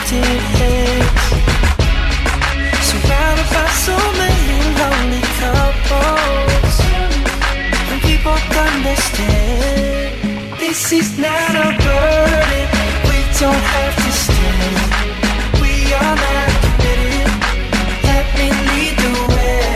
lifted heads, surrounded by so many lonely couples, and we both understand this is not a burden. We don't have to stay. We are not committed. Let me lead the way.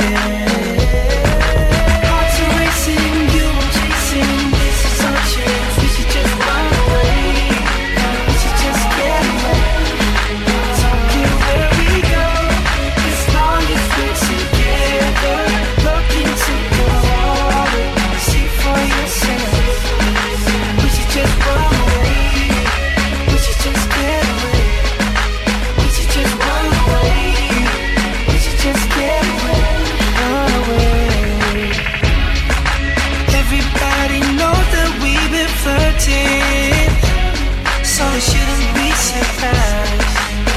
Hearts are racing, you are chasing. This is our chance. We should just run away. We should just get away. Talking where we go, as long as we're together. Look into the water, see for yourself. We should just run away. We should just get away. We should just run away. We should just get away. Run away. Everybody knows that we've been flirting, so we shouldn't be surprised.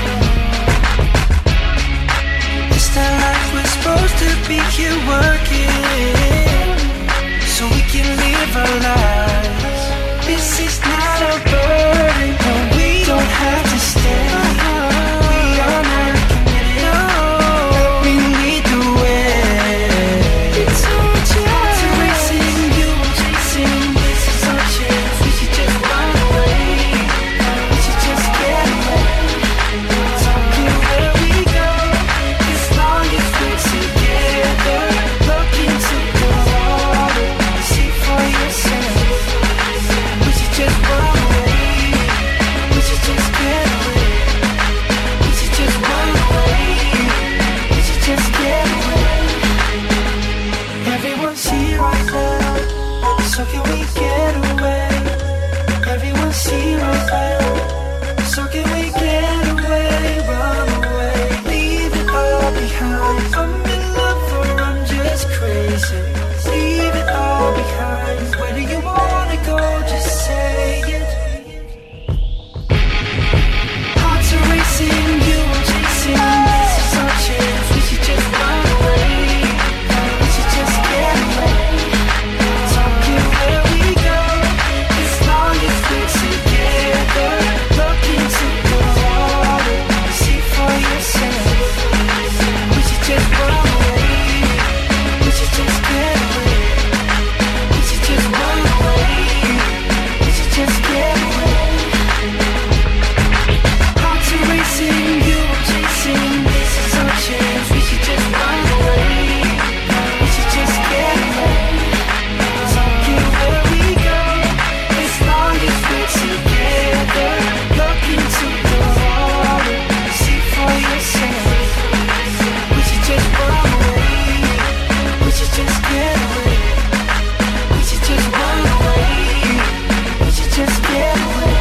It's not like we're supposed to be here working, so we can live our lives. This is not a burden, no, we don't have to stay. We are not committed. Let me lead the way. It's our chance. It's racing, you are chasing. This is our chance. We should just run away. We should just get away. Talking where we go, as long as we're together. Look into the water, see for yourself. We should just run away. We should just get away. We should just run away. We should just get away. Everyone's here right now, so can we get away? Everyone's here right now, so can we get away? Run away, leave it all behind. I'm in love or I'm just crazy. Leave it all behind. Where do you wanna go? Just say it. Hearts are racing, you are chasing. This is our chance. We should just run away. We should just get away. Talking where we go, as long as we're together. Look into the water, see for yourself. We should just run away. We should just get away. We should just run away. We should just get away. Hearts are racing, you are chasing. This is our chance. We should just run away. We should just get away. Talking where we go, as long as we're together. Look into the water, see for yourself. We should just run away. We should just get away. We should just run away. We should just get away.